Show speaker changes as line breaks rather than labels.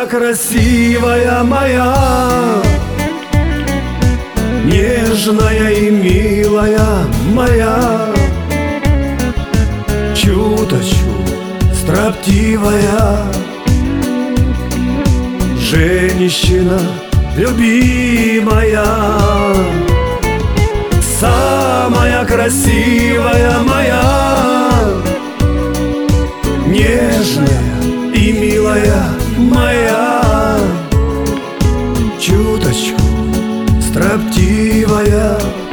Самая красивая моя, нежная и милая моя, чуточку строптивая женщина любимая. Самая красивая моя, нежная и милая моя, чуточку строптивая